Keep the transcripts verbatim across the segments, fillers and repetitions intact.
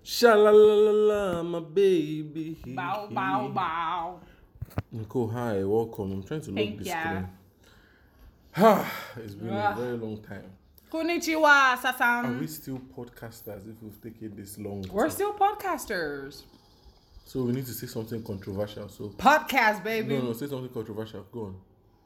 Sha-la-la-la-la, my baby. Bow, bow, bow. Nicole, hi, welcome. I'm trying to Thank look this ya. screen. Ah, it's been Ah. a very long time. Konnichiwa, Are Sasam. we still podcasters if we've taken this long? We're to- still podcasters. So we need to say something controversial. So Podcast, baby. no, no, say something controversial. Go on.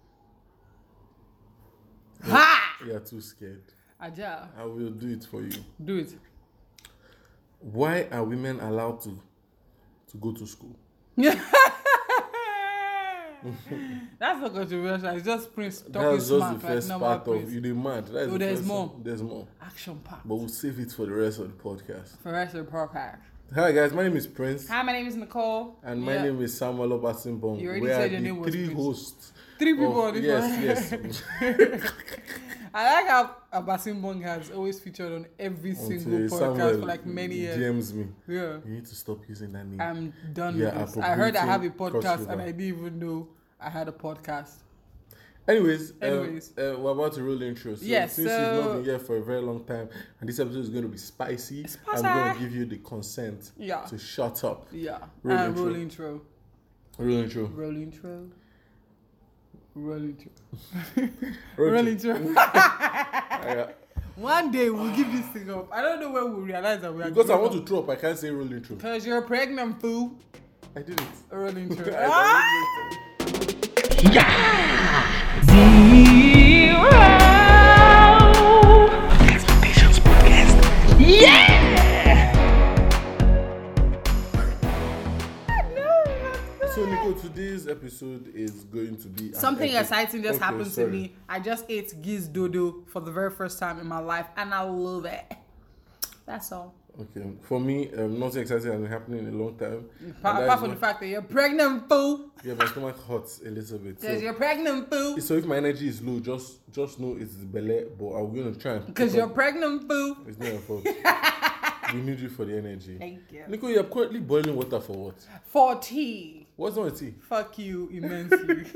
Ha! You are too scared. Aja. I will do it for you. Do it. Why are women allowed to to go to school? That's not controversial. It's just Prince talking That's just smart the like first normal part Prince. of you. They mad. That's Oh, the there's first more. one. There's more. Action part. But we'll save it for the rest of the podcast. For the rest of the podcast. Hi guys, my name is Prince. Hi, my name is Nicole. And my Yeah. name is Samuel Obasinbon. You already We said are your the name was three Prince. hosts. Three people of- on this Yes, one. yes. I like how Abasimbong has always featured on every single Until podcast Samuel for like many years. D Ms me. Yeah. You need to stop using that name. I'm done Yeah, with this. I heard I have a appropriating podcast crossover. and I didn't even know I had a podcast. Anyways, Anyways. Um, uh, we're about to roll intro. So Yes, since so- you've not been here for a very long time, and this episode is going to be spicy, Spicy. I'm going to give you the consent Yeah. to shut up. Yeah. Roll and intro. roll intro. Roll intro. Roll intro. Roll intro. Roll Roll intro. intro. Yeah. One day we'll give this thing up. I don't know when we'll realize that we are Because I giving want up. to throw up, I can't say roll intro. Because you're a pregnant fool. I did it. Roll intro. I- Ah! Expectations Podcast. So, Nico, today's episode is going to be an Something epic- exciting just Okay, happened sorry. to me. I just ate giz dodo for the very first time in my life, and I love it. That's all. Okay, for me, um, nothing exciting has been happening in a long time. And Apart, that apart is from the why- fact that you're pregnant, fool. Yeah, my stomach hurts a little bit. Because So, you're pregnant, fool. so if my energy is low, just just know it's the belly, but I'm going to try and. Because pick you're up. pregnant, fool. It's not your fault. We need you for the energy. Thank you. Nico, you're currently boiling water for what? For tea. What's wrong with tea? Fuck you immensely.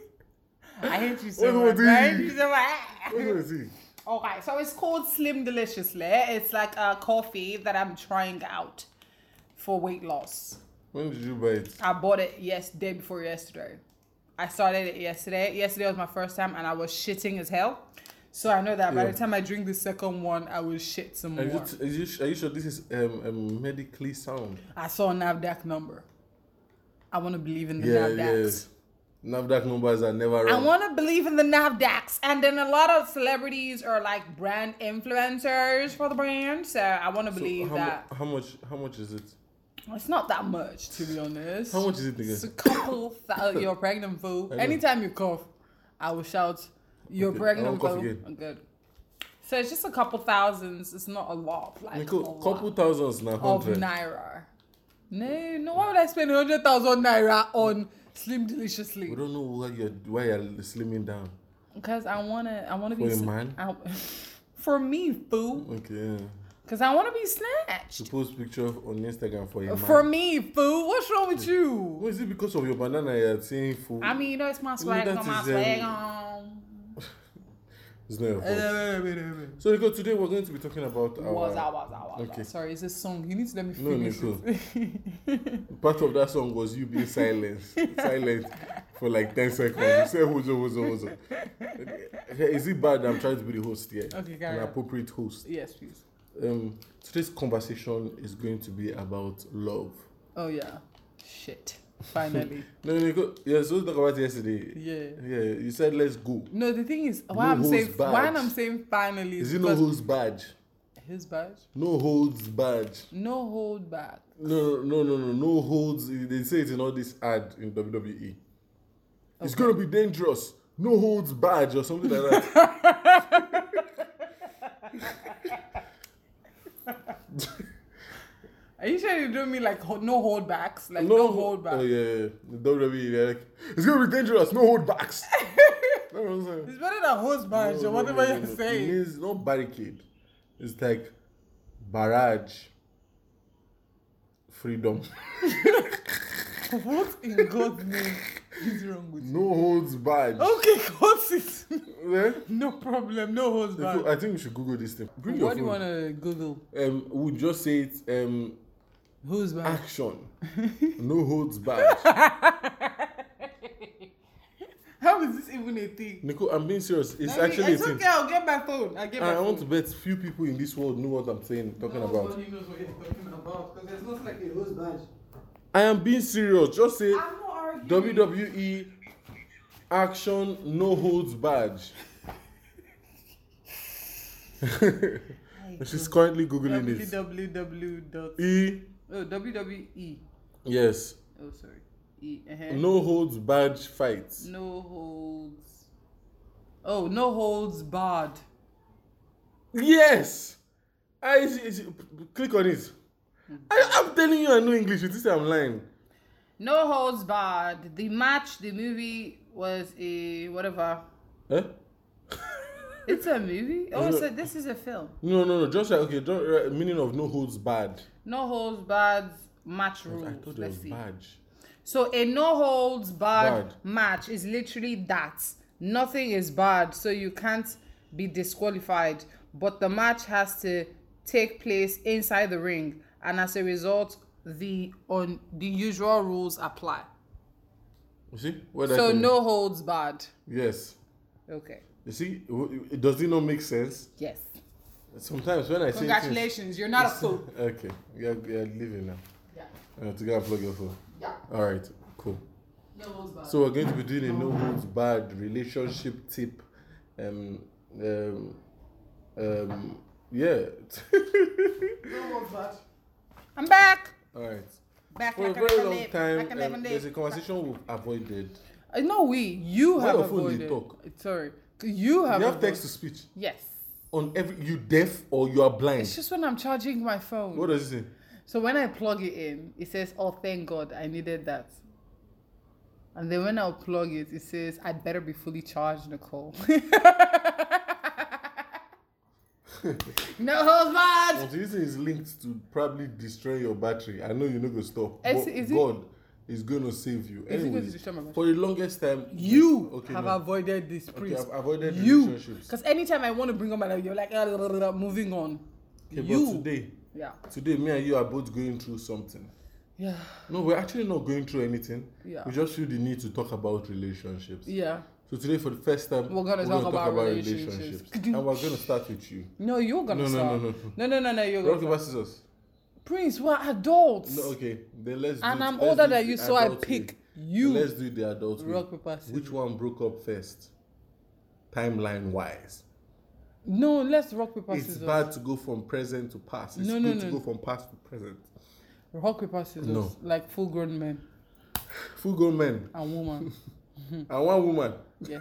I hate you so What's much. wrong with I tea? hate you so much. What's wrong with tea? Okay, so it's called Slim Deliciously. It's like a coffee that I'm trying out for weight loss. When did you buy it? I bought it yes day before yesterday. I started it yesterday. Yesterday was my first time, and I was shitting as hell. So I know that by Yeah. the time I drink the second one, I will shit some Are more. you, t- are, you, are you sure this is um, um, medically sound? I saw a NAVDAC number. I want to believe in the Yeah, NAVDACs. yeah. NAVDAC numbers are never I wrong. want to believe in the NAVDACs. And then a lot of celebrities are like brand influencers for the brand. So I want to So believe how, that. mu- how much? How much is it? It's not that much, to be honest. How much is it It's a again? couple thousand. You're pregnant, fool. I know. Anytime you cough, I will shout, "You're Okay, I pregnant, won't cough fool." again. I'm good. So it's just a couple thousands. It's not a lot. Like Nico, a couple lot thousands now, of hundred. naira. No, no. Why would I spend hundred thousand naira on Slim Deliciously? We don't know why you're why you're slimming down. Because I wanna, I wanna be For a sn- man? I- for me, fool. Okay. Yeah. Because I wanna be snatched. To post picture on Instagram for your man. For me, fool. What's wrong with you? What is it because of your banana you're saying food? I mean, you know, it's my swag that on my is, um, swag on. It's not your fault. Was So Nico, today we're going to be talking about our I, was I, was Okay. I. Sorry, it's a song. You need to let me No, finish Nico. it. part of that song was you being silent, silent for like ten seconds. You said who's who's who's. Is it bad that I'm trying to be the host here? Okay, An carry on. appropriate host. Yes, please. Um, today's conversation is going to be about love. Oh, yeah. Shit. Finally. No, Nico, you're supposed to talk about it yesterday. Yeah. Yeah, you said let's go. No, the thing is, why No I'm holds saying why barred. I'm saying finally Is is it no because holds badge? his badge. No holds badge. No hold back. No, no, no, no, no holds. They say it in all this ad in W W E. It's Okay. gonna be dangerous. No holds badge or something like that. Are you sure you don't mean like ho- no hold backs? Like no, hold back. Oh yeah, yeah. The W W E, they're like, it's gonna be dangerous. No hold backs. That's what I'm saying. It's better than hose badge No, or no, whatever no, no, you're no. It saying. means not barricade. It's like barrage. Freedom. What in God's name is wrong with you? No holds badge. Okay, got it. Yeah? No problem. No holds back. I think we should Google this thing. Bring your What do you phone. want to Google? Um, we'll just say it. Um, Who's bad? Action. No holds barred. How is this even a thing? Nico, I'm being serious. It's I mean, actually it's a thing. okay. I'll get my phone. I get my I phone. want to bet few people in this world know what I'm saying, talking about. Nobody knows what you're talking about because there's nothing like a rose badge. I am being serious. Just say I'm not arguing. W W E Action No Holds Badge. She's currently googling it. www. E. Oh, W W E. Yes. Oh, sorry. E. Uh-huh. No holds badge fights. No holds. Oh, no holds barred. Yes. I see- see- click on it. I, I'm telling you, I know English. You think I'm lying? No holds barred. The match, the movie was a whatever. Eh? It's a movie. Oh, No. so this is a film. No, no, no. Just like okay. Don't, uh, meaning of no holds bad. No holds barred match rules. I thought it Let's was see. badge. So a no holds barred Bad. match is literally that. Nothing is bad, so you can't be disqualified. But the match has to take place inside the ring, and as a result, the on the usual rules apply. You see? What I So tell you? no holds barred. Yes. Okay. You see? W- it- Does it not make sense? Yes. Sometimes when I say Congratulations, you're not a things, fool. okay, you're, you're leaving now. Yeah. Uh, to go and plug your phone. Yeah. All right. Cool. No holds barred. So we're going to be doing a no holds bad relationship tip. Um. Um. Um. Yeah. No holds barred. I'm back. All right. Back For a like I very never long lived. time, Like I never um, lived. there's a conversation we've avoided. Uh, no, we. You Why have your phone dey avoided. talk? Sorry. You have. You have avoided- text to speech Yes. on every. You deaf or you are blind? It's just when I'm charging my phone. What does it say? So when I plug it in, it says, "Oh, thank God, I needed that." And then when I plug it, it says, "I better be fully charged, Nicole." No holds barred. Until this thing is linked to probably destroy your battery, I know you're not gonna stop. Is- but is it- God is gonna save you. Is it going to Anyways, destroy my battery? for the longest time, You okay, have no. avoided this, Okay, please. I've avoided You, relationships. because anytime I want to bring up my life, you're like, "Ah, blah, blah, blah, moving on." Okay, You, but today, yeah, today, me and you are both going through something. yeah, No, we're actually not going through anything. Yeah. We just feel the need to talk about relationships. yeah. So today, for the first time, We're gonna talk about relationships. and we're gonna start with you. No, you're gonna No, no, start. no, no. no, no, no, no. You're Rock gonna paper start. scissors. Prince, we're adults. No, okay. Then let's. And do it- I'm let's older do than it you, the so I adult pick way. you. Let's do the adult way. Rock, paper, scissors. Which one broke up first? Timeline wise. No, let's rock paper It's scissors. bad to go from present to past. It's No, no, good to no. go from past to present. Rock paper scissors. No. Like full grown men Full grown men and woman. and one woman. Yes.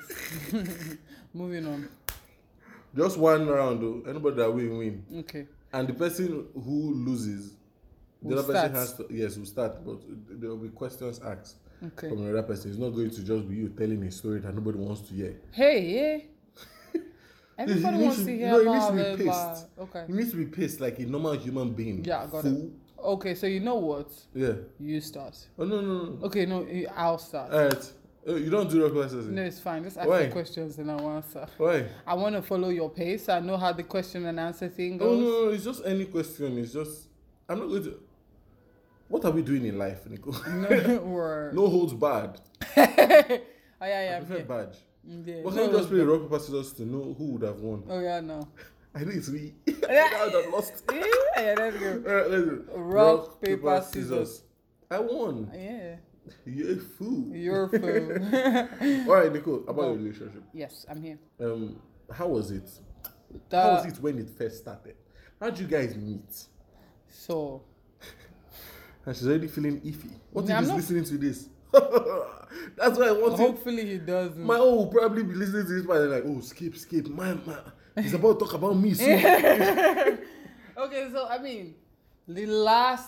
Moving on. Just one round though. Anybody that win win. Okay. And the person who loses, the Will other person start. has to yes, will start, but there will be questions asked Okay. from another person. It's not going to just be you telling a story that nobody wants to hear. Hey, yeah. Everybody You need wants to- to hear no, it about needs to be it. paced. but- Okay. You need to be pissed like a normal human being. Yeah, I got Fool. it. Okay, so you know what? Yeah. You start. Oh no no no. Okay, no, you- I'll start. Alright. Oh, you don't do rock paper scissors. No, it's fine. Just ask Why? the questions and I'll answer. Why? I want to follow your pace. I know how the question and answer thing Oh goes. no, no, it's just any question. It's just I'm not going to. What are we doing in life, Nico? No, word. No holds barred. Oh, yeah, I yeah, prefer yeah. badge. Yeah, But no, can't we just no. play rock paper scissors to know who would have won? Oh, yeah, no. I think it's me. I think I would have lost. Yeah, yeah, let's go. Alright, let's do. Rock, paper, scissors. I won. Yeah, You're a fool. you're a fool. All right, Nico. About Go. your relationship. Yes, I'm here. Um, how was it? The- How was it when it first started? How did you guys meet? So, And she's already feeling iffy. What Yeah, if I'm he's not- listening to this? That's why I want him. hopefully he doesn't. My own will probably be listening to this part and like, oh, skip, skip. Man, man, he's about to talk about me soon. Okay, so I mean, the last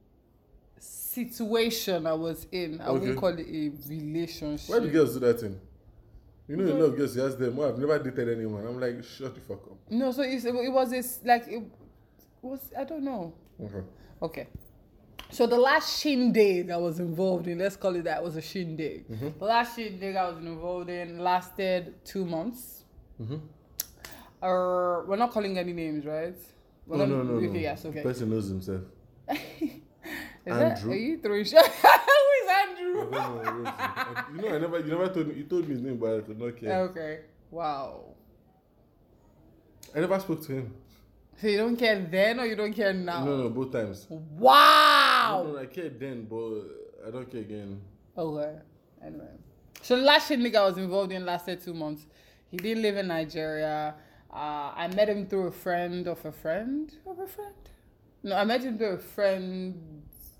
situation I was in, I Okay. wouldn't call it a relationship. Why do girls do that thing? You know, a lot of girls, you ask them, well, I've never dated anyone. I'm like, shut the fuck up. No, so it's, it was this like it was I don't know. Okay. Okay. So the last shindig I was involved in, let's call it that, was a shindig. Mm-hmm. The last shindig I was involved in lasted two months. Mm-hmm. Uh, we're not calling any names, right? We're No, not, no, no, okay, no. yes, okay. The person knows himself. Is Andrew. That, are you throwing shots? Who is I Andrew? don't know, I don't know. You know, I never, you never told me. You told me his name, but I could not care. Okay. Wow. I never spoke to him. So you don't care then or you don't care now? No, no, both times. Wow. No, no, I cared then, but I don't care again. Okay. Anyway. So the last shit nigga I was involved in lasted two months. He didn't live in Nigeria. Uh, I met him through a friend of a friend of a friend. No, I met him through a friend's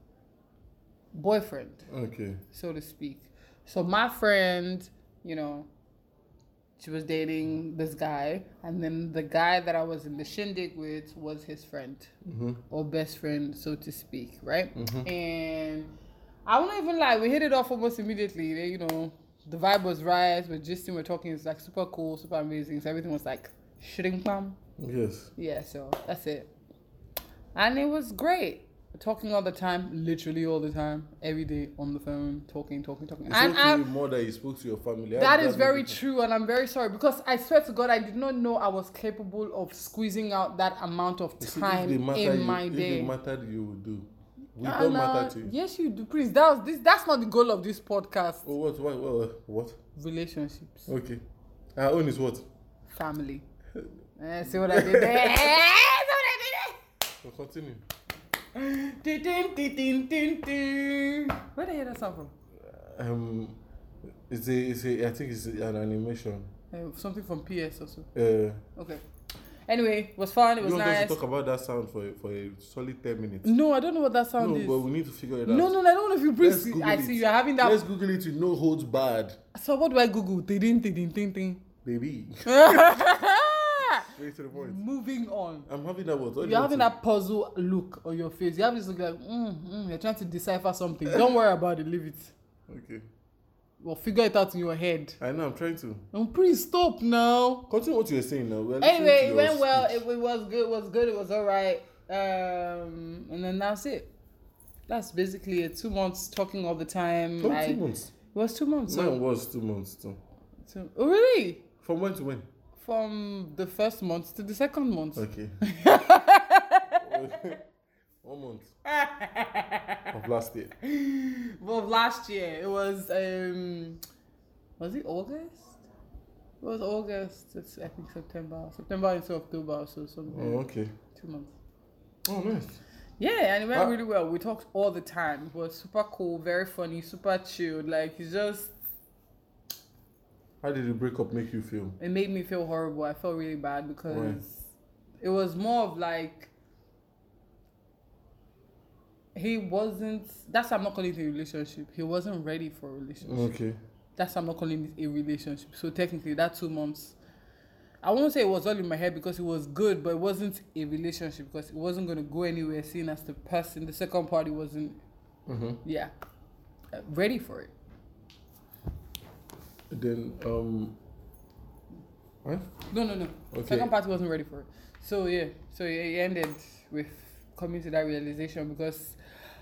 boyfriend, Okay. so to speak. So my friend, you know, she was dating this guy, and then the guy that I was in the shindig with was his friend, Mm-hmm. or best friend, so to speak, right? Mm-hmm. And I won't even lie, we hit it off almost immediately. They, you know, the vibe was right, we're gisting, we're talking, it's like super cool, super amazing. So everything was like shooting bam. Yes. Yeah, so that's it. And it was great. Talking all the time, literally all the time, every day on the phone, talking, talking, talking. It's And okay I'm, more that you spoke to your family. that is very true, and I'm very sorry because I swear to God, I did not know I was capable of squeezing out that amount of time in you, my if day. If it mattered, you would do. We Uh, don't no, matter to you. Yes, you do. Please, that was this. That's not the goal of this podcast. Oh, what? What? What? What? Relationships, Okay. Our own is what? family. Eh, see what I did there? Eh, see what I did there? So continue. Dun, dun, dun, dun, dun, dun. Where did I hear that sound from? Um, it's a, it's a, I think it's an animation. Uh, something from P S also. Uh, Okay. Anyway, it was fun. It was you want us nice. to talk about that sound for a, for a solid ten minutes? No, I don't know what that sound No, is. but we need to figure it out. No, no, I don't know if you Let's please. Google I it. see you're having that. Let's Google it with no holds barred, So what do I Google? Ding, ding, ding, ding, ding. baby. Straight to the point. Moving on. I'm having that what? What do you You're want having to- that puzzle look on your face. You have this look like, mm, mm, you're trying to decipher something. Don't worry about it. Leave it. Okay. Well, figure it out in your head. I know. I'm trying to Oh, please stop now. continue what you were saying now. We're listening to Anyway, it your went well. speech. It, it was good. It was good. It was all right. Um, and then that's it. That's basically it. Two months talking all the time. Oh, I- two months. It was two months. Mine So, was two months too. so, oh, really? From when to when? From the first month to the second month. Okay. One month of last year. Well, last year it was um, was it August? It was August. It's I think September. September into October, so something. Oh, okay. Two months. Oh, nice. Yeah, and it went Ah. really well. We talked all the time. It was super cool, very funny, super chilled. Like it's just, How did the breakup make you feel? it made me feel horrible. I felt really bad because Why? it was more of like he wasn't. That's why I'm not calling it a relationship. He wasn't ready for a relationship. Okay. That's why I'm not calling it a relationship. So technically, that two months, I won't say it was all in my head because it was good, but it wasn't a relationship because it wasn't going to go anywhere. Seeing as the person, the second party wasn't, Mm-hmm. yeah, uh, ready for it. Then um. What? No, no, no. Okay. Second party wasn't ready for it. So yeah, so yeah, it ended with coming to that realization because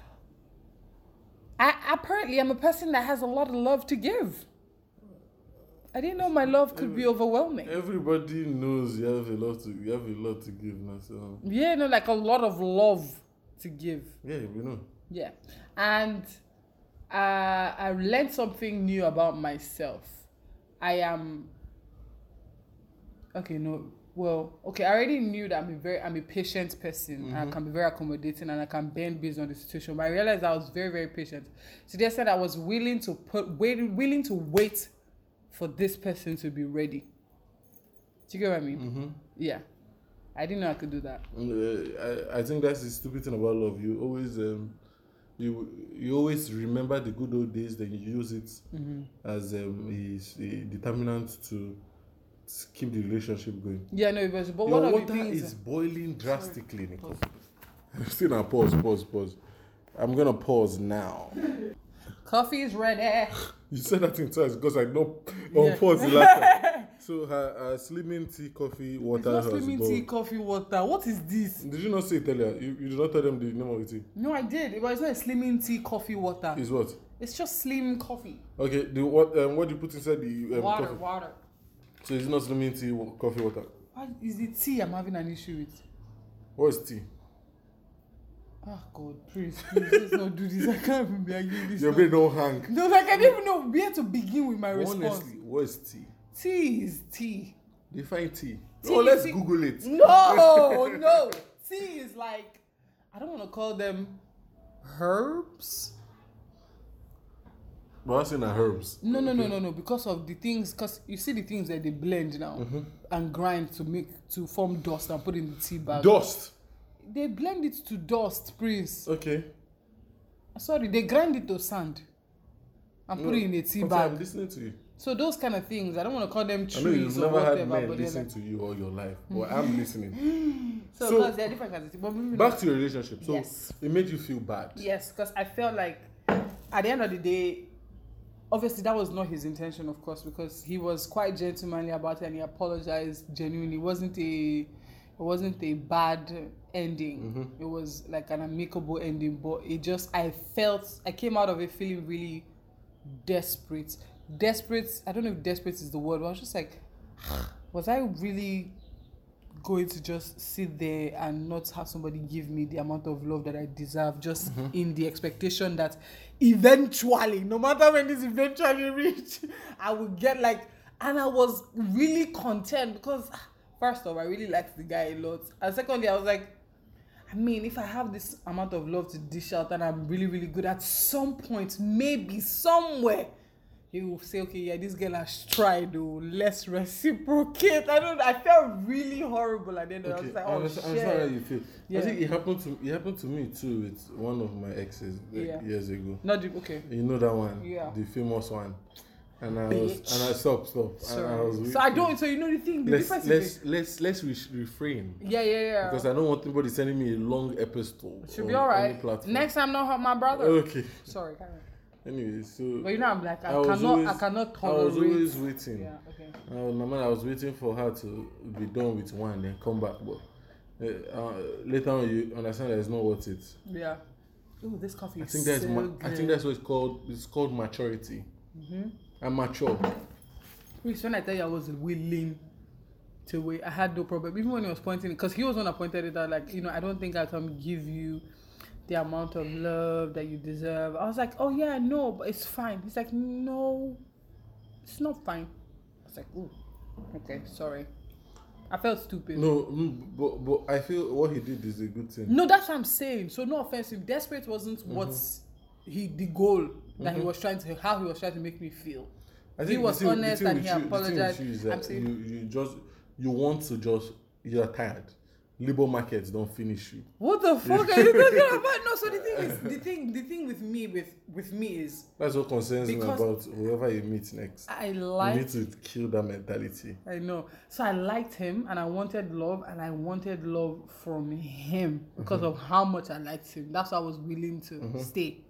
I apparently I'm a person that has a lot of love to give. I didn't know my love could be overwhelming. Everybody knows you have a lot to you have a lot to give now. So Yeah, no, like a lot of love to give. yeah, we know. Yeah, and uh, I learned something new about myself. I am okay. No, well, okay. I already knew that I'm a very, I'm a patient person. And I can be very accommodating, and I can bend based on the situation. But I realized I was very, very patient. So they said I was willing to put, wait, willing to wait for this person to be ready. Do you get what I mean? Mm-hmm. Yeah, I didn't know I could do that. Uh, I, I think that's the stupid thing about love. You always um, you you always remember the good old days, then you use it Mm-hmm. as um, a, a determinant to keep the relationship going. Yeah, no, it was. But Your one of water the things is boiling drastically, Nicole. Still now, pause, pause, pause. I'm gonna pause now. coffee is ready. You said that in twice because I know Yeah. on pause the last time. So her uh, slimming tea, coffee, It's water not has slimming boiled. tea, coffee, water. What is this? Did you not say it earlier? You, you did not tell them the name of the tea. No, I did. It was not a slimming tea, coffee, water. Is what? It's just slim coffee. Okay. The what? Um, what do you put inside the um, Water, coffee? water. So it's not slimming tea, wa- coffee, water. What is the tea I'm having an issue with? What is tea? Oh God, please, please, let's not do this. I can't even be arguing this. Your now. brain don't hang. No, like I don't even know where to begin with my Honestly, response. what is tea? Tea is tea. Define tea. Tea Oh, let's tea. Google it. No, no. Tea is like, I don't want to call them herbs. But I'm saying herbs. No, no, no, no, no. Because of the things, because you see the things that they blend now Mm-hmm. and grind to make to form dust and put in the tea bag. Dust. They blend it to dust, Prince. Okay. Sorry, they grind it to sand and put No, it in a tea Conte, bag. I'm listening to you. So those kind of things, I don't want to call them I know trees you've or never whatever. had men but they're listen like, to you all your life, but I'm listening. so, So, because they're different kinds of things. But maybe Back not. to your relationship. So Yes. it made you feel bad. Yes, because I felt like at the end of the day, obviously that was not his intention, of course, because he was quite gentlemanly about it and he apologized genuinely. It wasn't a, it wasn't a bad ending. Mm-hmm. It was like an amicable ending, but it just, I felt, I came out of it feeling really desperate. Desperate, I don't know if desperate is the word, but I was just like, was I really going to just sit there and not have somebody give me the amount of love that I deserve, just Mm-hmm. in the expectation that eventually, no matter when this eventually reach, I would get like, and I was really content because first off, I really liked the guy a lot, and secondly, I was like, I mean, if I have this amount of love to dish out and I'm really, really good, at some point, maybe somewhere, he will say, okay, yeah, this girl has tried, though. Let's reciprocate. I don't. I felt really horrible at the end. I was Okay, like, I oh understand, shit. I understand how you feel. Yeah. I think it happened to it happened to me too with one of my exes like, Yeah. years ago. Not the, okay. You know that one, Yeah. the famous one. And I Bitch. was and I stopped, stop. And Sorry. I was So I weak. don't. So you know the thing. The Let's difference let's is. let's let's re- refrain Yeah, yeah, yeah. because I don't want anybody sending me a long episode. Should be on all any right. platform. Next time, not hurt my brother. Okay. Sorry, carry on. Anyway, so But you know, I'm like, I, I was cannot, always- I cannot I tolerate. was always waiting. Yeah. Okay. I was, my man, I was waiting for her to be done with one, then come back. But uh, uh, later on, you understand that it's not worth it. Yeah. Ooh, this coffee I is think that's so ma- good. I think that's what it's called. It's called maturity. Mm-hmm. I'm mature. Please, when I tell you I was willing to wait, I had no problem. Even when he was pointing, because he was one that pointed it out, like, you know, I don't think I can give you the amount of love that you deserve. I was like, oh yeah, no, but it's fine. He's like, no, it's not fine. I was like, ooh, okay, sorry. I felt stupid. No, mm, but but I feel what he did is a good thing. No, that's what I'm saying. So no offensive. Desperate wasn't Mm-hmm. what's he the goal that he was trying to how he was trying to make me feel. I He the was thing- the honest thing and with he you- the thing with apologized. you is I'm that saying- you, you just you want to just you're tired. Labor markets don't finish you. What the fuck are you talking about? No, so the thing is, the thing, the thing with me, with with me is, That's what concerns me Because- about whoever you meet next. I You need liked, to kill that mentality. I know. So I liked him, and I wanted love, and I wanted love from him because Mm-hmm. of how much I liked him. That's why I was willing to stay.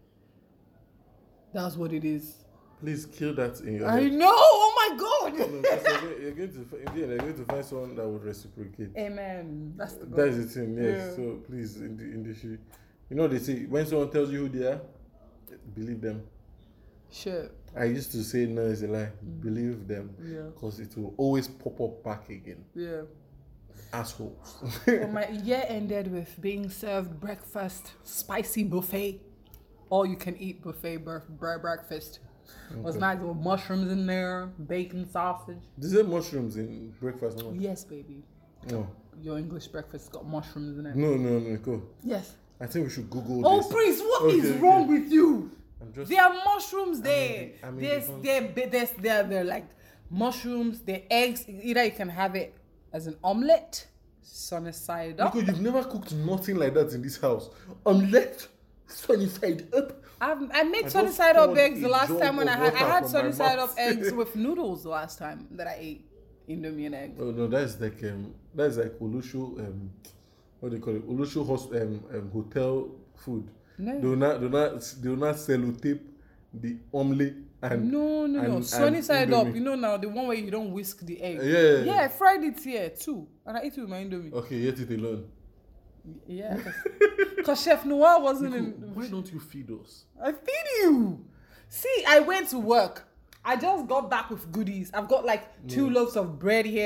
That's what it is. Please kill that in your I head. know. Oh my God. No, because you're going- you're going to fi- again, you're going to find someone that would reciprocate. Amen. That's the goal. That is the thing, yes. Yeah. So please, in the industry, you know they say when someone tells you who they are, believe them. Sure. I used to say no is a lie. Believe them, Yeah. because it will always pop up back again. Yeah. Assholes. Well, my year ended with being served breakfast, spicy buffet, all you can eat buffet bre- bre- breakfast. It was nice with mushrooms in there, bacon, sausage. Is there mushrooms in breakfast? No. Yes, baby. No, Your English breakfast got mushrooms in it. no, no, no. Go. Yes. I think we should Google Oh, this. please, what is Okay, okay. wrong with you? I'm just. There are mushrooms there. mean, I mean, there's, because- there, there's, there, there, like mushrooms, there eggs. Either you can have it as an omelette, sunny side up. Because you've never cooked nothing like that in this house. Omelette, sunny side up. I've, I made I sunny just side up poured eggs a the last jug time when I of had I water had from sunny my side up mouth. eggs with noodles the last time that I ate Indomie and eggs. Oh no, that's like um, that's like Olusho um, what do you call it? Olusho hos- um, um hotel food. No. They will not, they will not, they will not sellotape the omelette and No, no, no. and- Sunny and side up. Indomie. You know now the one where you don't whisk the egg. Yeah, yeah, yeah. Yeah, I fried it here too, and I ate it with my Indomie. Okay, you ate it alone. Yeah, because Chef Noir wasn't in. Why don't you feed us? I feed you. See, I went to work. I just got back with goodies. I've got like two loaves of bread here,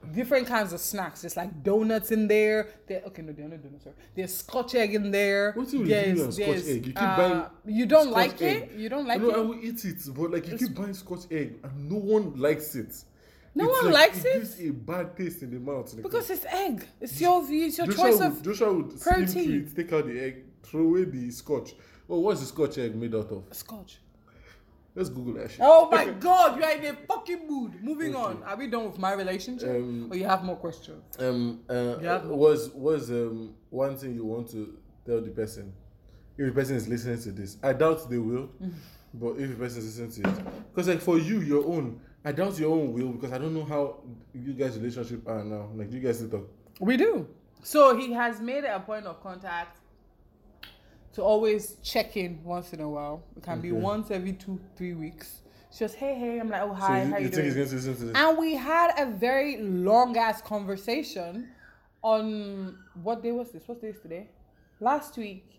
different kinds of snacks. There's like donuts in there. There, okay, no, they're not donuts. Sorry. There's Scotch egg in there. What's the There's- on Scotch there's, egg? You keep uh, buying. You don't Scotch like egg. it? You don't like no, I it? will eat it, but like you keep buying Scotch egg, and no one likes it. No It's one like, likes it it? gives a bad taste in the mouth. Because it's egg. It's your it's your Joshua choice would, of Joshua would skim protein. through it, take out the egg, throw away the Scotch. Oh, what's the Scotch egg made out of? Scotch. Let's Google that shit. Oh my God, you are in a fucking mood. Moving Okay. on. Are we done with my relationship? Um, or you have more questions? Um, uh, Yeah. was was um one thing you want to tell the person? If the person is listening to this, I doubt they will. But if the person is listening to it, because like for you, your own, I doubt your own will, because I don't know how you guys' relationship are now. Like, you guys still talk. We do. So he has made it a point of contact to always check in once in a while. It can be Okay. once every two, three weeks. It's just, hey, hey. I'm like, oh, So hi, you, how you you think he's doing? going to listen to this? And we had a very long ass conversation on what day was this? What day is today? Last week,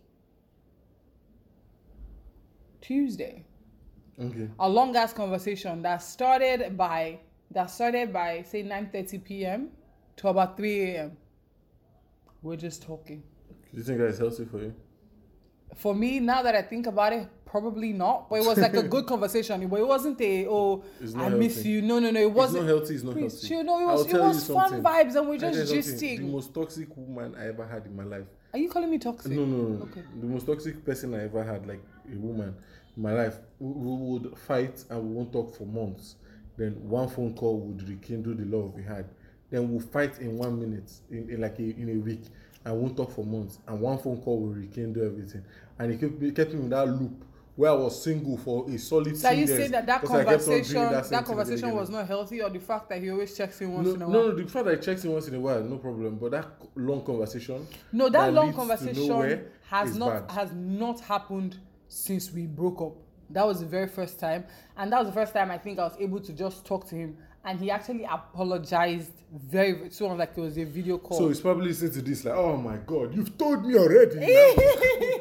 Tuesday. Okay. A long ass conversation that started by that started by say nine thirty p.m. to about three a.m. We're just talking. Do you think that is healthy for you? For me, now that I think about it, probably not. But it was like a good conversation. But it wasn't a oh It's I not miss healthy. you. No, no, no. It It's wasn't. not healthy. It's not Please, healthy. you know, it I'll was it tell you was fun something. vibes and we're I'll tell just you something. The gisting. most toxic woman I ever had in my life. Are you calling me toxic? No, no, no. Okay. The most toxic person I ever had, like a woman in my life, we, we would fight and we won't talk for months. Then one phone call would rekindle the love we had. Then we'll fight in one minute, in, in like a, in a week, and won't talk for months. And one phone call will rekindle everything. And it kept, it kept me in that loop where I was single for a solid So are two you years. saying that that because I kept on doing conversation that same that thing conversation again. was not healthy, or the fact that he always checks in once No, in a no, while? no, the fact that I checks in once in a while, no problem. But that long conversation, No, that, long leads to conversation nowhere has is not bad. has not happened since we broke up. That was the very first time, and that was the first time I think I was able to just talk to him, and he actually apologized very, very sort of like it was a video call. So he's probably listening to this like, oh my God, you've told me already. now."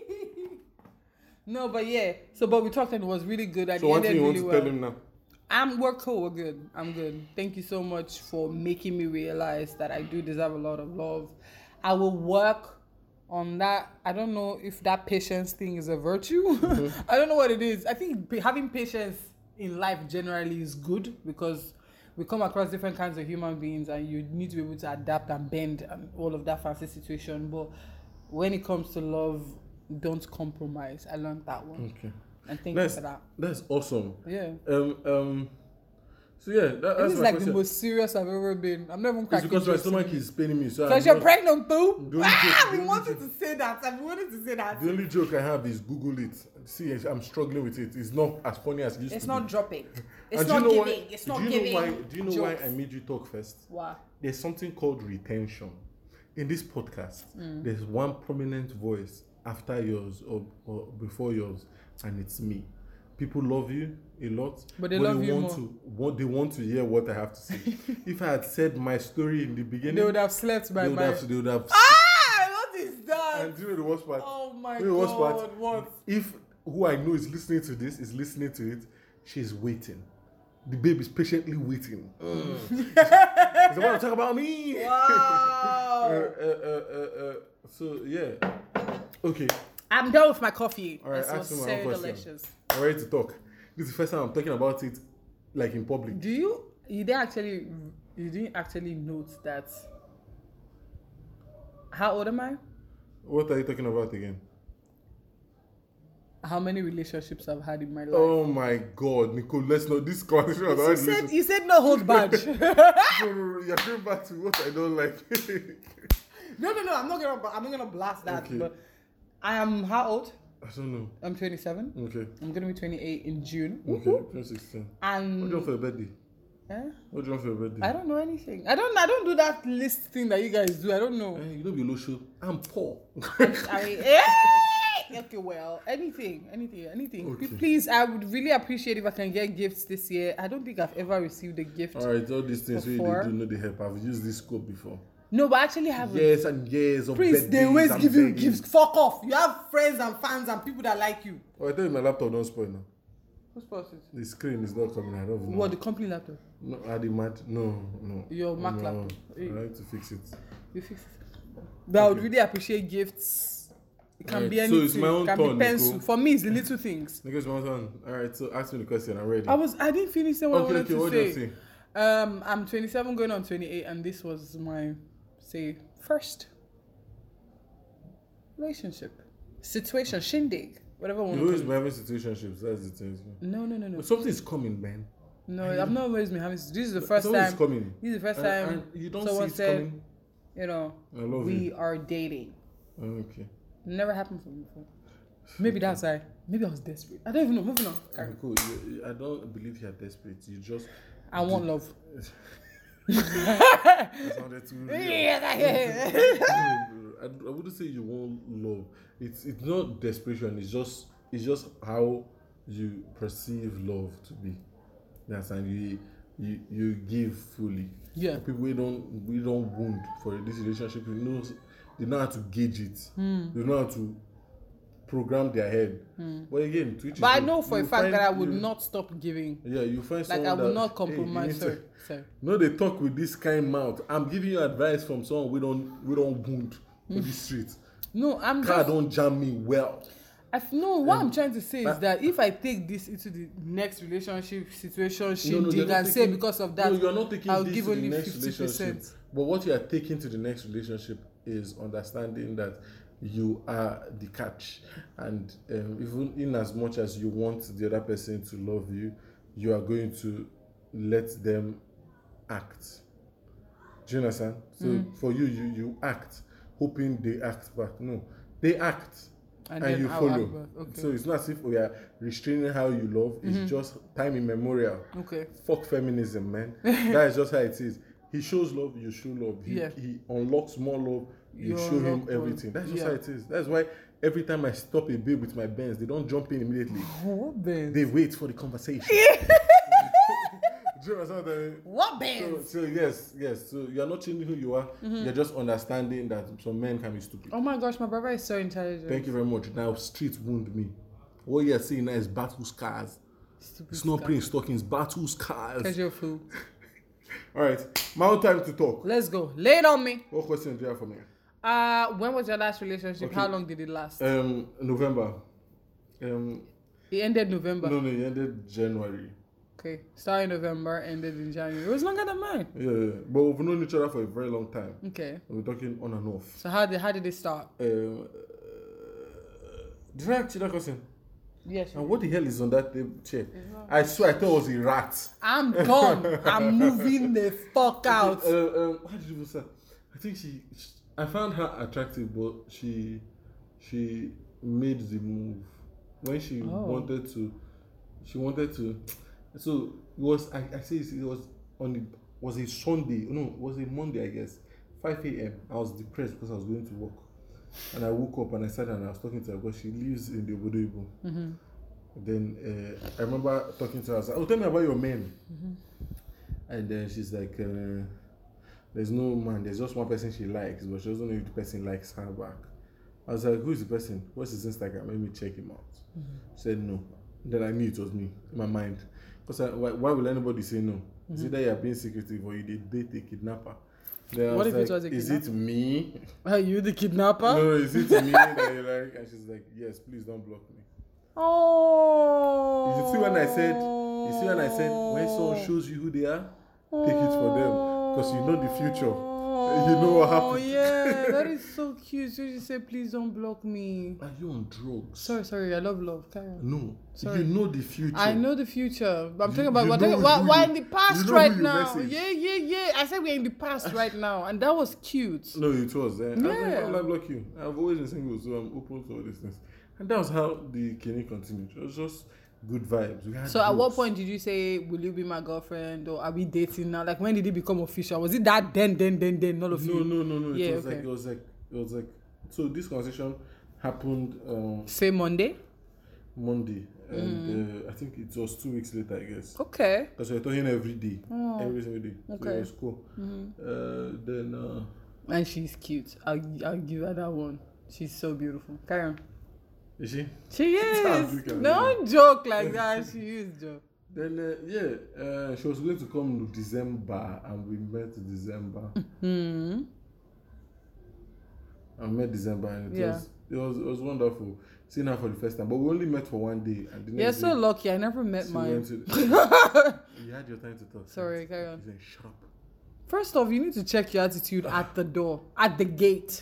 No, but yeah. So, but we talked and it was really good. And So it one thing ended you want really to well. tell him now? I'm we're cool. We're good. I'm good. Thank you so much for making me realize that I do deserve a lot of love. I will work on that. I don't know if that patience thing is a virtue. Mm-hmm. I don't know what it is. I think p- having patience in life generally is good because we come across different kinds of human beings and you need to be able to adapt and bend and all of that fancy situation. But when it comes to love, don't compromise. I learned that one. Okay. And thank That's, you for that. that's awesome. Yeah. Um, um, so yeah, that, that's This is my like question. the most serious I've ever been. I'm not even It's cracking because my jokes stomach today. is paining me. So Because I'm you're not- pregnant, boo. The only Ah, joke- we the only wanted joke- to say that. I wanted to say that. The only joke I have is Google it. See, I'm struggling with it. It's not as funny as it used It's to not be. dropping. It's And do you not know giving. why- It's not do you giving. Know why, do you know why jokes. I made you talk first? Why? There's something called retention. In this podcast, Mm. there's one prominent voice after yours or, or before yours, and it's me. People love you a lot, But they love you want more. to want, they want to hear what I have to say. If I had said my story in the beginning, They would have slept by they would my. have, they would have Ah! What is that? and do you know the worst part? Oh my You know the worst god! part? What? If who I know is listening to this is listening to it, she's waiting. The babe is patiently waiting. Mm. It's about to talk about me. Wow! uh, uh, uh, uh, uh, so yeah, okay. I'm done with my coffee. All right, This was ask me so one question. delicious. I'm ready to talk. This is the first time I'm talking about it, like in public. Do you? You didn't actually. You didn't actually note that. How old am I? What are you talking about again? How many relationships I've had in my life? Oh my God, Nicole, let's not. This conversation has you already said listened- you said no hold badge. No, no, no, you're going back to what I don't like. No, no, no. I'm not gonna. I'm not gonna blast that. Okay. But I am how old? I don't know. I'm twenty-seven. Okay. I'm gonna be twenty-eight in June. Okay. twenty sixteen. What do you want And for your birthday? eh? What do you want for your birthday? I don't know anything. I don't. I don't do that list thing that you guys do. I don't know. Eh, you don't be low show. I'm poor. I mean, eh? Okay, well, anything, anything, anything. Okay. Please, I would really appreciate if I can get gifts this year. I don't think I've ever received a gift. All right, all these things we Before. do know the help. I've used this scope before. No, but I actually have. Years and years of Prince, birthdays. they always I'm give you begging. gifts. Fuck off. You have friends and fans and people that like you. Oh, I tell you, my laptop don't spoil now. Who's posted? The screen is not coming. I don't even know. What, the company laptop? No, are they mad? No, no. Your Mac no. laptop. I like to fix it. You fix it. But I would really appreciate gifts. It can Alright, be so anything. it's my own it can turn, be pencil. Nicole. For me, it's the little things. Because my turn. All right, so ask me the question. I'm ready. I was. I didn't finish saying what okay, I wanted okay. to What say. do you say? Um, I'm twenty-seven going on twenty-eight, and this was my, say, first relationship, situation, shindig, whatever one. You always been having situationships. That's the thing. No, no, no, no. But something's coming, man. No, I've not always been having. This is the first Something's time. coming. This is the first And- time. and you don't someone see it said, coming. you know, I love we you. are dating. Okay. Never happened for me before. Maybe that's why. Maybe I was desperate. I don't even know. Moving on. Carry on. Cool. You, you- I don't believe you're desperate. You just. I want love. That sounded too real. Yeah. I, I wouldn't say you want love. It's it's not desperation. It's just it's just how you perceive love to be. That's and you you you give fully. Yeah. People we don't we don't wound for this relationship. You know they know how to gauge it. Hmm. They know how to program their head. But again, to each But I his know own. for a You fact find- that I would you- not stop giving. Yeah, you find Like someone I will that, not hey, compromise. you need sorry, to- sorry. No, they talk with this kind mouth. I'm giving you advice from someone we don't we don't wound for the street. No, I'm Car just. don't jam me well. I f- no, what I'm trying to say is but- that if I take this into the next relationship situation, No, no, shindig, you're not and say taking- because of that, no, you're not taking I'll this give to the only next fifty relationship. percent. But what you are taking to the next relationship is understanding that you are the catch, and um, even in as much as you want the other person to love you, you are going to let them act. Do you understand? So Mm. for you, you you act, hoping they act back. No, they act. And, And, then you I'll follow. act back. Okay. So it's not as if we are restraining how you love. It's Mm-hmm. just time immemorial. Okay. Fuck feminism, man. That is just how it is. He shows love, you show love. He, Yeah. he unlocks more love, you You show him unlock more. everything. That's just Yeah. how it is. That's why every time I stop a babe with my Benz, they don't jump in immediately. What Ben? They wait for the conversation. Do you understand what I mean? What So, Ben? so yes, yes. So you're not changing who you are. Mm-hmm. You're just understanding that some men can be stupid. Oh my gosh, my brother is so intelligent. Thank you very much. Now streets wound me. What you're seeing now is battle scars. Stupid It's not guy. playing stockings, battle scars. Cause you're a fool. All right, my own time to talk. Let's go. Lay it on me. What question do you have for me? Uh, when was your last relationship? Okay. How long did it last? Um, November. Um, it ended November. no, no, it ended January. Okay. Started November, ended in January. It was longer than mine. Yeah, yeah, but we've known each other for a very long time. Okay. We're talking on and off. So how did how did it start? Um, uh, did I ask you that question? Yes. And what the hell is on that table chair? I swear I thought it was a rat. I'm gone. I'm moving the fuck out. Uh, um, how did you say? I think she, she. I found her attractive, but she, she made the move when she Oh. wanted to. She wanted to. So it was. I, I say it was on the. Was a Sunday? No, it was a Monday, I guess. five a.m. I was depressed because I was going to work, and I woke up and I sat down and I was talking to her because she lives in the Obodo Ibo. Mm-hmm. Then uh, I remember talking to her. I was like, "Oh, tell me about your men." Mm-hmm. And then she's like, uh, "There's no man. There's just one person she likes, but she doesn't know if the person likes her back." I was like, "Who is the person? What's his Instagram? Let me check him out." Mm-hmm. She said no. Then I knew it was me in my mind. Because why, why will anybody say no? Mm-hmm. Is either you're being secretive or you did date a kidnapper. Then I What was if it like, was a is it me? Are you the kidnapper? No, no, is it me that you like? And she's like, yes, please don't block me. Oh. You see when I said, you see when I said, when someone shows you who they are, take it for them. Because you know the future. You know what Oh happened. yeah, that is so cute. So you say, please don't block me. Are you on drugs? Sorry, sorry, I love love. Carry on. No. Sorry. You know the future. I know the future, but I'm You- talking about you we're, know talking, we're, who we're you- in the past you know right who you now. message. Yeah, yeah, yeah. I said we're in the past right now, and that was cute. No, it was. Eh? Yeah. I, I, I block you. I've always been single, so I'm open to all these things. And that was how the Kenny continued. It was just good vibes. We had So at what jokes. point did you say, will you be my girlfriend, or are we dating now? Like, when did it become official? Was it that then, then, then, then, all of No, you? no, no, no. It Yeah, was okay. like it was like it was like. So this conversation happened um, Say Monday? Monday, and uh, I think it was two weeks later, I guess. Okay. Because we were talking every day, Oh, every single day. So okay. it was cool. Uh, then uh, And she's cute. I'll, I'll give her that one. She's so beautiful. Carry on. is she? She Sounds is. good, Don't joke like that. She is, Joe. Then uh, yeah, uh, she was going to come in December, and we met in December. Hmm. I met December, and it Yeah. was it was it was wonderful seeing her for the first time. But we only met for one day, and the You're next so day, lucky. I never met she mine. went to. You had your time to talk. Sorry, carry on. She's saying, shut up. First off, you need to check your attitude at the door, at the gate.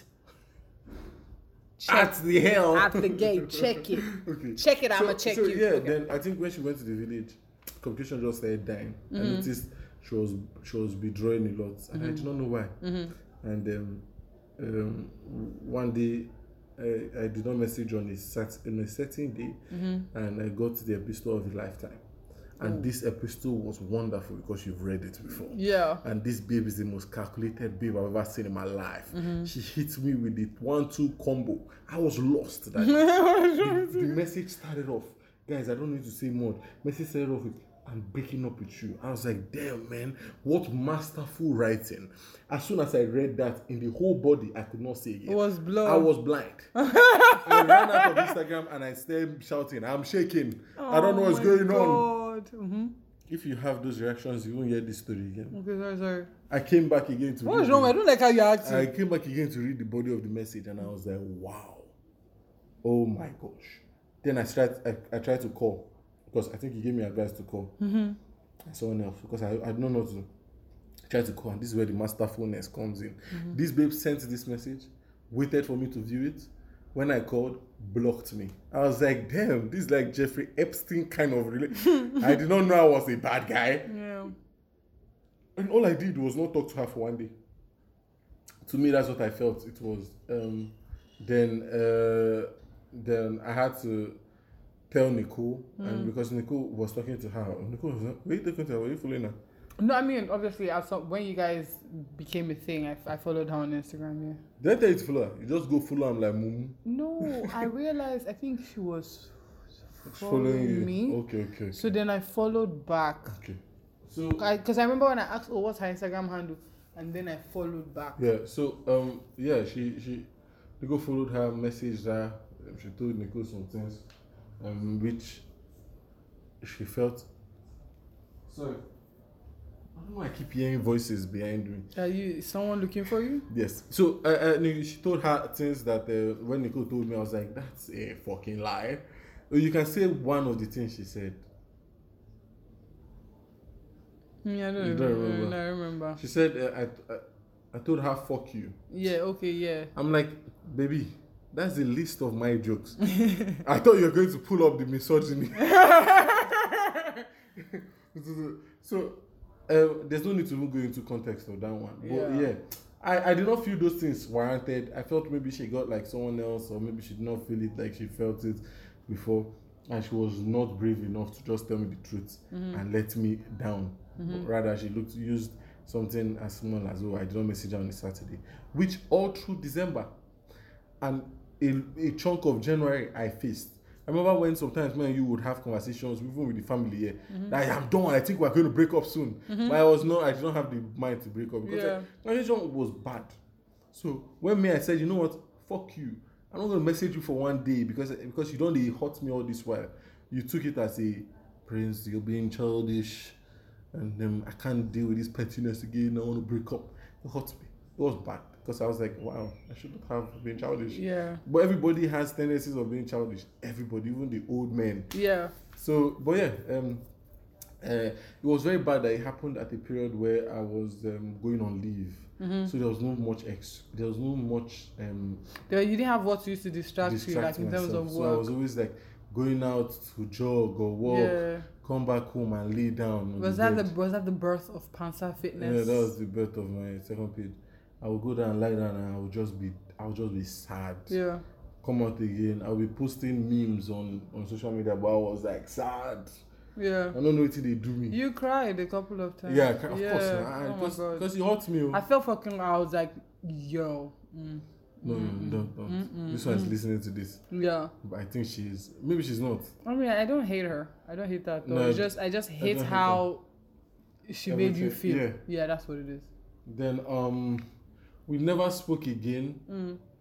Check At the hell. at the gate. Check it. Okay. Check it. So- I'ma check so, you. Yeah, Okay. then I think when she went to the village, communication just started dying. I Mm-hmm. noticed she was she was withdrawing a lot, and I did not know why. Mm-hmm. And um, um, one day, I, I did not message on a sat on a certain day, Mm-hmm. and I got the epistle of a lifetime. And this epistle was wonderful because you've read it before. Yeah. And this babe is the most calculated babe I've ever seen in my life. Mm-hmm. She hit me with the one-two combo. I was lost. That the, the message started off, guys, I don't need to say more. Message started off with, I'm breaking up with you. I was like, damn, man, what masterful writing. As soon as I read that, in the whole body, I could not say again. It was blown. I was blind. I ran out of Instagram and I started shouting, I'm shaking. I don't know what's going on. Mm-hmm. If you have those reactions, you won't hear this story again. Okay, sorry, sorry. I came back again to What is read wrong? the- I don't like how you're acting. I came back again to read the body of the message, and I was like, wow. Oh my gosh. Then I tried I, I tried to call, because I think he gave me advice to call. Mm-hmm. Someone else, because I, I don't know what to do. I tried to call, and this is where the masterfulness comes in. Mm-hmm. This babe sent this message, waited for me to view it. When I called, blocked me. I was like, damn, this is like Jeffrey Epstein kind of relation. I did not know I was a bad guy. Yeah. And all I did was not talk to her for one day. To me, that's what I felt. It was um, then uh, then I had to tell Nicole, and because Nicole was talking to her, Nicole was like, were you talking to her? Were you following her? No, I mean, obviously, at some, when you guys became a thing, I, I followed her on Instagram, yeah. Did I tell you to follow her? You just go follow her. I'm like, mumu. No, I realized, I think she was Following following you. me. Okay, okay, okay. So then I followed back. okay. So Because I, I remember when I asked, oh, what's her Instagram handle? And then I followed back. yeah, so um yeah, she she Nicole followed her, messaged her. um, She told Nicole some things, um, which she felt. Sorry, I don't know why I keep hearing voices behind me. Are you, is someone looking for you? Yes. So uh, uh, Ni- she told her things that uh, when Nicole told me, I was like, that's a fucking lie. You can say one of the things she said. Yeah, I don't, You don't remember. remember? No, I remember. She said, uh, I, I I told her, fuck you. Yeah, okay, yeah. I'm like, baby, that's the list of my jokes. I thought you were going to pull up the misogyny. so, uh, there's no need to even go into context of that one. But Yeah. yeah, I, I did not feel those things warranted. I felt maybe she got like someone else, or maybe she did not feel it like she felt it before. And she was not brave enough to just tell me the truth and let me down. But rather, she looked used something as small as, oh, I did not message her on a Saturday, which all through December and a, a chunk of January I faced. I remember when sometimes me and you would have conversations, even with the family here, that I'm done, I think we're going to break up soon. But I was not, I did not have the mind to break up because Yeah. the conversation was bad. So when me, I said, you know what, fuck you. I'm not going to message you for one day because because you don't dey hurt me all this while. You took it as a, Prince, you're being childish, and um, I can't deal with this pettiness again. I want to break up. It hurt me. It was bad because I was like, wow, I shouldn't have been childish. Yeah. But everybody has tendencies of being childish. Everybody, even the old men. Yeah. So, but yeah, um, uh, it was very bad that it happened at a period where I was um, going on leave. Mm-hmm. So there was no much ex. There was no much um. There, you didn't have what used to distract, you, like distract in terms myself. of So I work. was always like going out to jog or walk, Yeah. come back home and lay down. on Was the that bed. the was that the birth of Pansa Fitness? Yeah, that was the birth of my second page. I would go down and lie down and I would just be, I would just be sad. Yeah. Come out again. I would be posting memes on, on social media, but I was like sad. Yeah. I don't know what they do me. You cried a couple of times. yeah, of course. Yeah. Nah, Oh my because God. because it hurt me. oh. I felt fucking. I was like, yo. Mm. no, no, no, don't. don't. Mm-mm, This one is listening to this, Yeah. but I think she's maybe she's not. I mean, I don't hate her. I don't hate that though. No, it's just I just hate don't hate how she made you Everything- feel. yeah. Yeah, that's what it is. Then um, we never spoke again. Mm.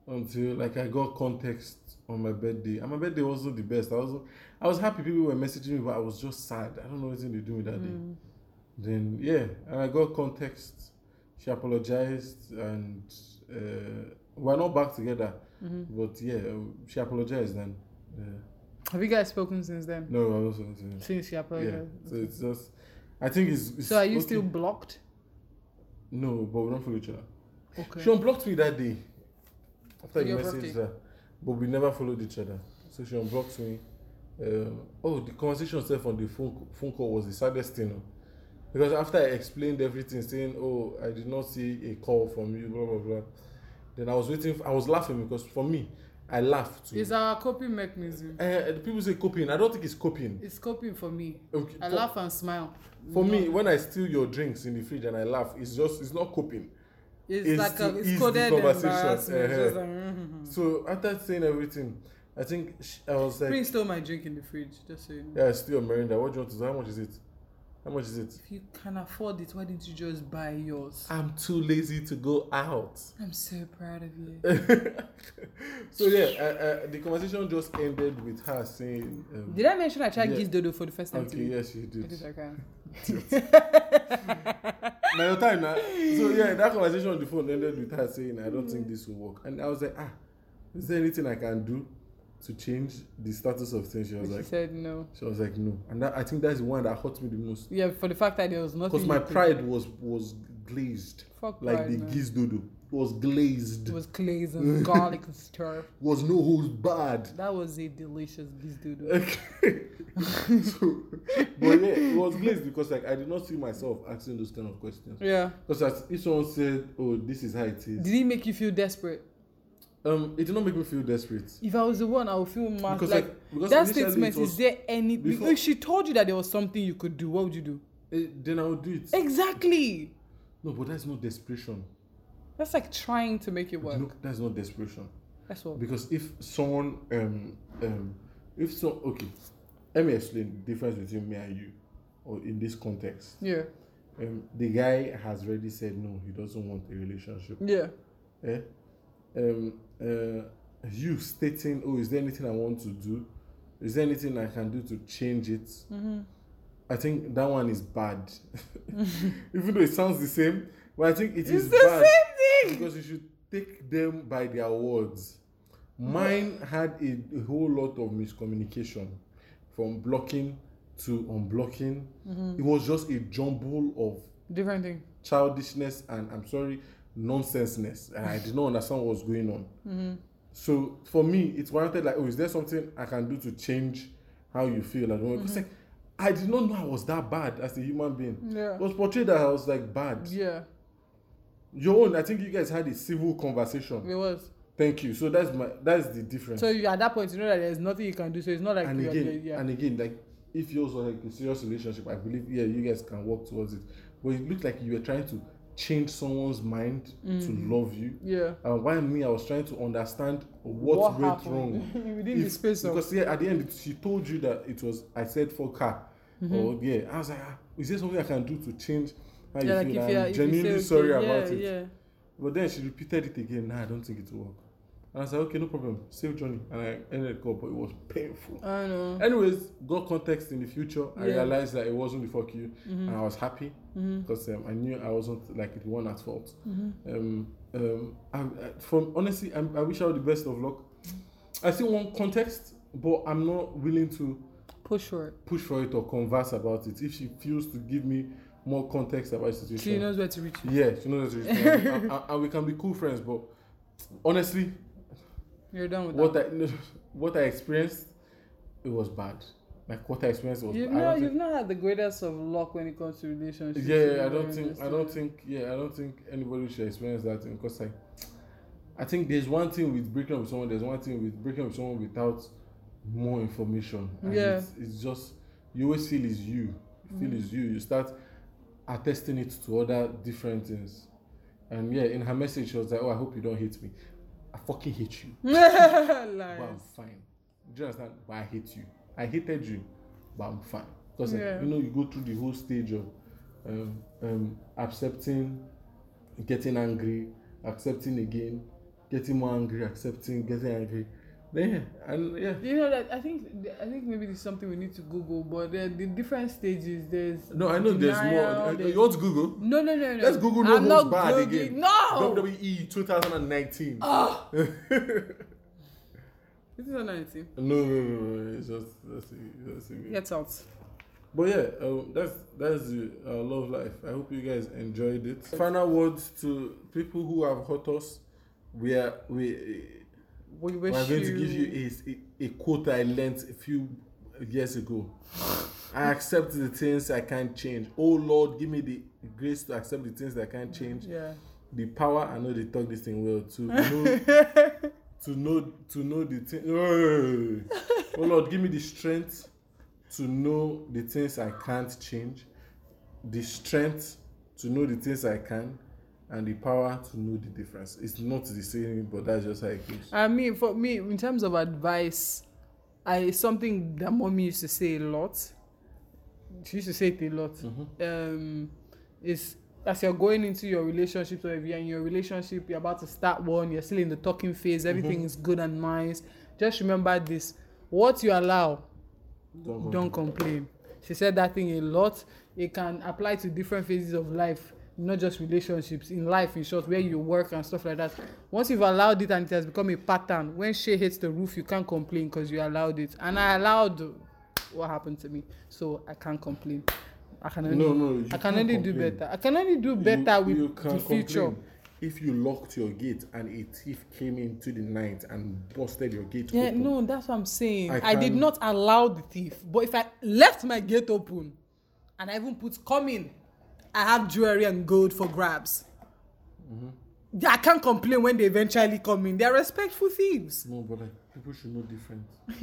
until like I got context on my birthday, and my birthday wasn't the best. I was I was happy people were messaging me, but I was just sad. I don't know what they do with that day. Then yeah, and I got context. She apologized, and uh, we're not back together. But yeah, she apologized then. Yeah. Have you guys spoken since then? No, I wasn't. Yeah. Since she apologized. Yeah. So it's just, I think it's. it's So are you okay. still blocked? No, but we don't follow each other. Okay. She unblocked me that day after you Your messaged birthday. her, but we never followed each other. So she unblocked me. Um, oh, the conversation itself on the phone phone call was the saddest thing. oh. Because after I explained everything, saying, "Oh, I did not see a call from you," blah blah blah. Then I was waiting. For, I was laughing because for me, I laugh too. It's our coping mechanism. Uh, people say coping. I don't think it's coping. It's coping for me. Okay, I for, laugh and smile. For No. me, when I steal your drinks in the fridge and I laugh, it's just it's not coping. It's, it's like to a, ease it's the coded conversation. embarrassment. Uh-huh. Just like, mm-hmm. So after saying everything, I think sh- I was like, Prince stole my drink in the fridge. Just so you know. "Yeah, I steal your Mirinda. What do you want to do? How much is it? How much is it?" If you can afford it, why didn't you just buy yours? I'm too lazy to go out. I'm so proud of you. So yeah, uh, uh, the conversation just ended with her saying, um, Did I mention I tried yeah. Giz Dodo for the first time "Okay, today? yes, you I did." did, okay. Now your time now. So yeah, that conversation on the phone ended with her saying, "I don't think this will work." And I was like, "Ah, is there anything I can do to change the status of things?" She was She like, said no. "She was like, no." And that, I think that's the one that hurt me the most Yeah, for the fact that there was nothing. because my you could- pride was was glazed, Fuck like pride, the man. Giz Dodo was glazed. It was glaze and garlic and stuff. Was no holds bad. That was a delicious Giz Dodo. Okay. So, but yeah, it was glazed because like I did not see myself asking those kind of questions. Yeah. Because as if someone said, "Oh, this is how it is," Did it make you feel desperate? um, it did not make me feel desperate. If I was the one, I would feel mad. Because Like, like because that initially statement, it was, is there any? before- If she told you that there was something you could do, what would you do? eh, then I would do it. Exactly. No, but that's not desperation. That's like trying to make it You work. know, that's not desperation. That's what. Because if someone, um, um, if so, okay, let me explain the difference between me and you, or in this context. Yeah. Um, the guy has already said no, he doesn't want a relationship. Yeah. Eh? Um, uh, you stating, "Oh, is there anything I want to do? Is there anything I can do to change it?" Mm-hmm. I think that one is bad. Even though it sounds the same, but I think it It's is the bad same thing. because you should take them by their words. Mine had a, a whole lot of miscommunication from blocking to unblocking. It was just a jumble of Different thing. childishness and, I'm sorry, nonsenseness. And I did not understand what was going on. So for me, it's warranted like, "Oh, is there something I can do to change how you feel at the moment?" Because like, I did not know I was that bad as a human being. Yeah. It was portrayed that I was like bad. Yeah. Your own, I think you guys had a civil conversation. It was. Thank you. So that's my that's the difference. So you, at that point, you know that there's nothing you can do. So it's not like and you're, again, yeah. and again, like if yours was like a serious relationship, I believe yeah, you guys can work towards it. But it looked like you were trying to change someone's mind to love you. Yeah. And while me, I was trying to understand what, What went happened? wrong. Within the If- space of- because yeah, at the end, she told you that it was I said fuck her. Or yeah, I was like, ah, is there something I can do to change how Yeah, you like feel? if you, I'm if genuinely you say, sorry okay, about yeah, it. Yeah. But then she repeated it again. Nah, I don't think it will work. And I was like, okay, no problem. Save Johnny. And I ended the call, but it was painful. I know. Anyways, got context in the future. I Yeah. realized that it wasn't the fuck you. Mm-hmm. And I was happy because um, I knew I wasn't like the one at fault. Mm-hmm. Um, um, I, I, from honestly, I, I wish I had the best of luck. I still want context, but I'm not willing to Push for it. push for it or converse about it. If she feels to give me more context about the situation, She knows where to reach you. yeah, she knows that. and, and, and we can be cool friends. But honestly, You're done with what that. I what I experienced, it was bad. Like what I experienced was. You've I not, don't you've think, not had the greatest of luck when it comes to relationships. yeah, to I be don't very think. honest, I don't yeah. think. Yeah, I don't think anybody should experience that thing because like, I think there's one thing with breaking up with someone. There's one thing with breaking up with someone without more information. And Yeah. It's, it's just you always feel it's you. You feel Mm. it's you. You start attesting it to other different things. And yeah, in her message, she was like, "Oh, I hope you don't hate me. I fucking hate you. But I'm Lies. fine. Do you understand? But I hate you. I hated you, but I'm fine. Because like, Yeah. you know, you go through the whole stage of um, um, accepting, getting angry, accepting again, getting more angry, accepting, getting angry. Then yeah, and yeah. You know that I think I think maybe there's something we need to Google, but the, the different stages. There's No, I know there's more. denial, Uh, there's- You want to Google? No, no, no, no. Let's Google no I'm holds not barred Googling- again. No. W W E twenty nineteen. Ah. This is nineteen. No, no, no, no. It's just that's it. That's it. Get out. But yeah, um, that's that's the uh, love life. I hope you guys enjoyed it. Final words to people who have hurt us. We are we. We We wish are going you... to give you a, a, a quote I learnt a few years ago. I accept the things I can't change. Oh Lord, give me the grace to accept the things that I can't change. Yeah. The power, I know they talk this thing well, to know, to know, to know the thing. Oh Lord, give me the strength to know the things I can't change, the strength to know the things I can, and the power to know the difference. It's not the same, but that's just how it goes. I mean, for me, in terms of advice, I it's something that mommy used to say a lot. She used to say it a lot. Mm-hmm. Um, is as you're going into your relationship, or if you're in your relationship, you're about to start one, you're still in the talking phase, everything Mm-hmm. is good and nice. Just remember this: what you allow, Don't, don't complain. She said that thing a lot. It can apply to different phases of life, not just relationships, in life in short, where you work and stuff like that. Once you've allowed it and it has become a pattern, when shit hits the roof, you can't complain because you allowed it. And I allowed what happened to me, so I can't complain. I can only, No, no, you I can can't only do complain. better. I can only do better you, with you can the future. complain. If you locked your gate and a thief came into the night and busted your gate Yeah, open, no, that's what I'm saying. I I, did can- not allow the thief, but if I left my gate open and I even put come in, I have jewelry and gold for grabs. Mm-hmm. Yeah, I can't complain when they eventually come in. They're respectful thieves. no, but like people should know different.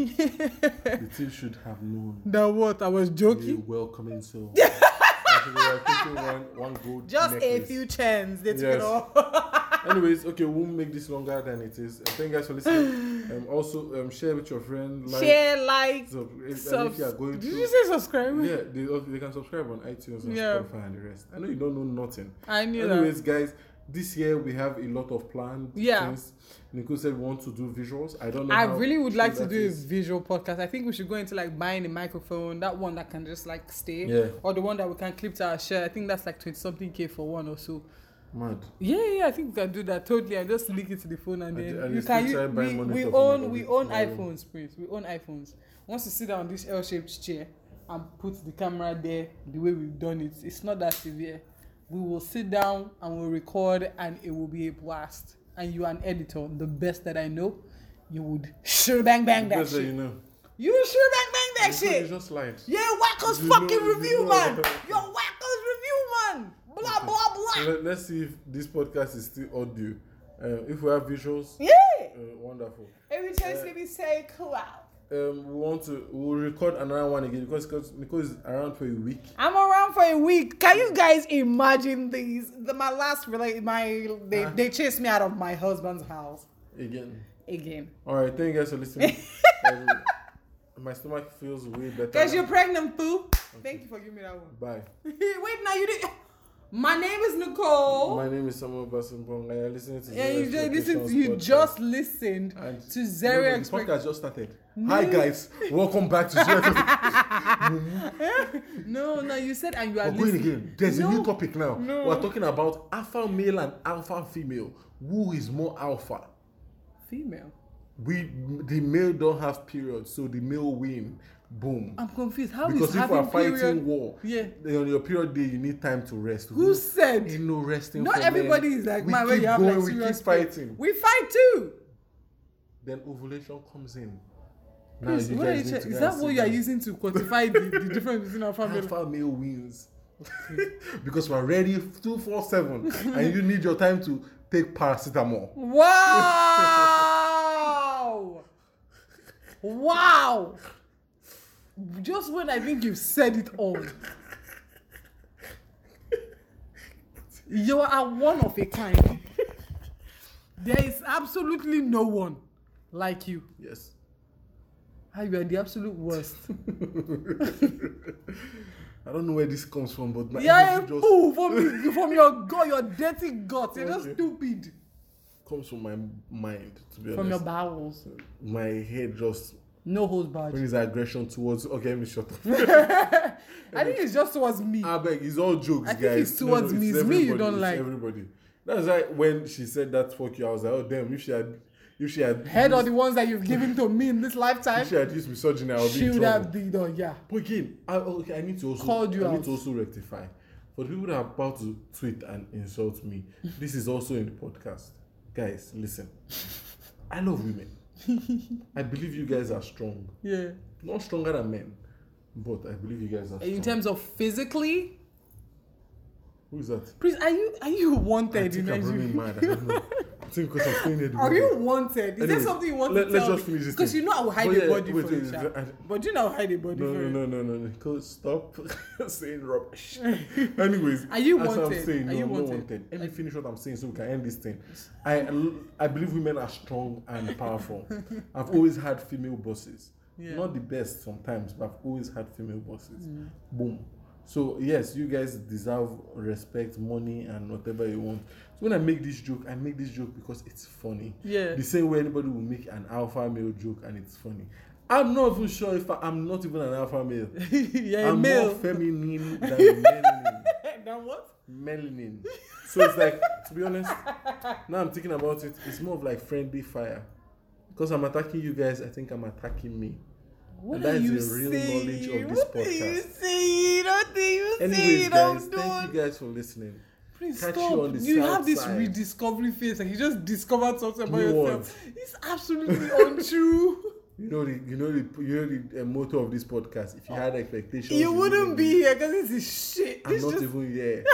The thief should have known. Now what? I was A joking. welcoming soul. Actually, they are taking one, one gold Just necklace. a few chance. That's Yes. you know. Anyways, okay, we'll make this longer than it is. Uh, thank you guys for listening. Um, also, um, share with your friend. Like, Share, like, So, if, and if subs- you are going Did through, you say subscribe? yeah, they, they can subscribe on iTunes and Yeah. Spotify and the rest. I know you don't know nothing. I knew Anyways, guys, this year we have a lot of planned Yeah. things. Nicole said we want to do visuals. I don't know. I how really would true like to that do is. a visual podcast. I think we should go into like buying a microphone, that one that can just like stay, Yeah. or the one that we can clip to our share. I think that's like twenty something k for one or so. Mad. Yeah, yeah, I think we can do that totally. And just link it to the phone and I then did- I you did can. still You, try buying we we monitor for my own we computer. own My iPhones, Prince. We own iPhones. Once you sit down on this L-shaped chair and put the camera there, the way we've done it, it's not that severe. We will sit down and we'll record, and it will be a blast. And you are an editor, the best that I know. You would sure bang bang that That's how shit. you know. You sure bang bang that It's shit. just light. Yeah, Wacko's You fucking know- you review, know- man. Yo, Wacko's review, man. Blah blah blah. So let, let's see if this podcast is still audio. Uh, if we have visuals, Yeah. uh, wonderful. Every time Uh, we say cool out. Um, we want to we'll record another one again because because Nicole is around for a week. I'm around for a week. Can you guys imagine these? The, my last relate my they, Huh? they chased me out of my husband's house Again. again. All right, thank you guys for listening. um, my stomach feels way better. Cause now. you're pregnant, fool. Thank you for giving me that one. Bye. Wait, now you did. My name is Nicole. My name is Samuel Basimbong. I are listening to Yeah, Zero you just listen. Expectations You podcast. just listened And- to No, Zero no, the Expect. podcast just started. Hi guys, welcome back to Zero. No, no, you said and you are We're going listening. again. There's No, a new topic now. no. We're talking about alpha male and alpha female. Who is more alpha? Female. We the male don't have periods, so the male win. Boom. I'm confused. How is Because if having we're fighting period? war, Yeah. then on your period day you need time to rest. Who said? Ain't no resting. Not for everybody men. is like we man where keep you have going, like we serious keep pain. fighting. We fight too. Then ovulation comes in. Chris, you what are guys you need check- to is guys that what see you are this. using to quantify the, the difference between our family? Alpha male wins. Because we're ready two four seven and you need your time to take paracetamol. Wow! Wow! Just when I think you've said it all. You are one of a kind. There is absolutely no one like you. Yes. Ah, you are the absolute worst. I don't know where this comes from, but my You're a energy just fool from, from your gut, your dirty gut. You're just Okay. stupid. comes from my mind, to be From your honest. bowels. My head just No holds barred. when his aggression towards okay, let me shut up. I think it's just towards me. I beg, it's all jokes, I think guys. it's towards me. It's me you everybody, don't it's like. Everybody. That's why when she said that fuck you, I was like, oh damn, if she had if she had Head used, of the ones that you've given to me in this lifetime, if she had used misogyny, I would be she in would trouble. have been on, yeah. But again, I, okay, I need to also Called you I need out. to also rectify. For the people that are about to tweet and insult me, this is also in the podcast. Guys, listen. I love women. I believe you guys are strong. Yeah. Not stronger than men, but I believe you guys are strong. In terms of physically, Who is that? please, are you are you I wanted think in I'm running Nigeria? mad. I don't know. I think because I'm feeling it. Are you wanted? Is Anyways, there something you want let- to let's tell just me? finish this Because thing. you know I will hide But a yeah, body wait, for you, wait, Sha. I- But you know I hide a body No, for no, you. no, no, no, no. Coach, stop saying rubbish. Anyways, Are you as I'm wanted? saying, Are no, you I'm not wanted? wanted. Let me finish what I'm saying so we can end this thing. I I believe women are strong and powerful. I've always had female bosses. Yeah. Not the best sometimes, but I've always had female bosses. Boom. So yes, you guys deserve respect, money, and whatever you want. So when I make this joke, I make this joke because it's funny. Yeah. The same way anybody will make an alpha male joke and it's funny. I'm not even sure if I, I'm not even an alpha male. Yeah, I'm male. more feminine than melanin. Then what? Melanin. So it's like, to be honest, now I'm thinking about it, it's more of like friendly fire. Because I'm attacking you guys, I think I'm attacking me. What And are that is you the real saying? knowledge of this What are you podcast. saying? What are you Anyways, saying? guys, I'm thank done. you guys for listening. Please Catch stop. you on the You south have this side. rediscovery face, like you just discovered something about You yourself. It's absolutely untrue. You know the you know the you know the uh, motto of this podcast. If you had expectations, You wouldn't be here because this is shit. I'm This not just... even here.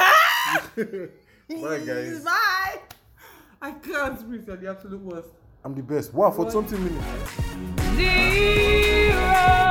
Bye, guys. Bye. I can't breathe. You're the absolute worst. I'm the best. Wow, for twenty minutes. Zero.